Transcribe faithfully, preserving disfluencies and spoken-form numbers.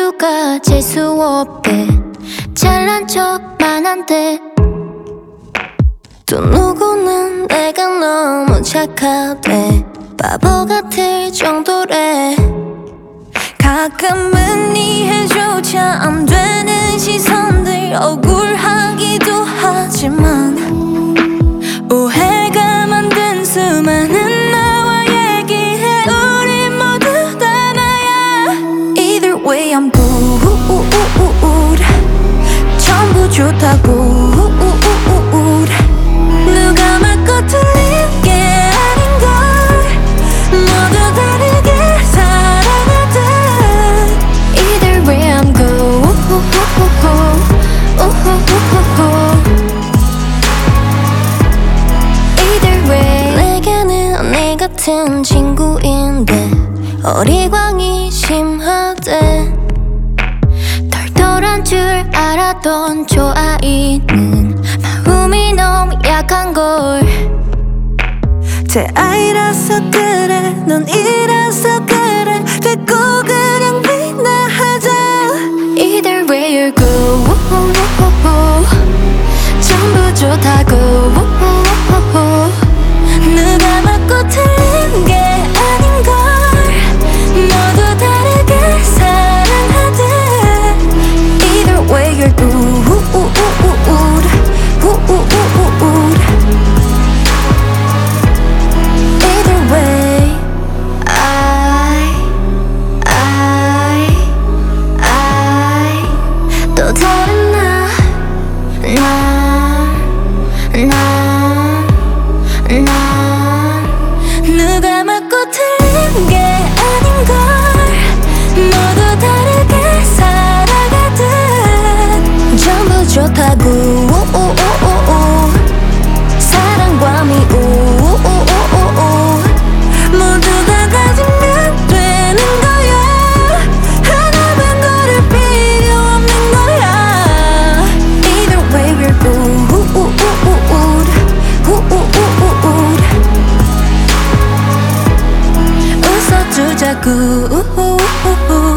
이유가 재수 없대. 잘난 척만 한대. 또 누구는 내가 너무 착하대. 바보 같을 정도래. 가끔은 이해조차 안 되는 시선들 억울하기도 하지만 오해가 만든 수많은 나와 얘기해. 우리 모두 다 나야. Either way I'm good. 전부 좋다고. 누가 맞고 틀린 게 아닌걸. 모두 다르게 살아가듯. Either way I'm good. Either way 내게는 언니 같은 친구인데 어리광이 심하대. 덜덜한 줄 알았던 저 아이는 마음이 너무 약한걸. 제 아이라서 그래. 넌 이라서 그래. 됐고 그냥 비나하자. Either way you're good. 전부 좋다고. 누가 맞고 틀린 게 아닌걸. 모두 다르게 사랑하듯. Either way you're good. Either way I I I 또 다른 나 나 나 나 누가 맞고 틀린 게 아닌걸. 모두 다르게 살아가듯. 전부 좋다고. 사랑과 미움 모두 다 가지면 되는 거야. 하나만 고를 필요 없는 거야. Either way we're good. 웃어주자고.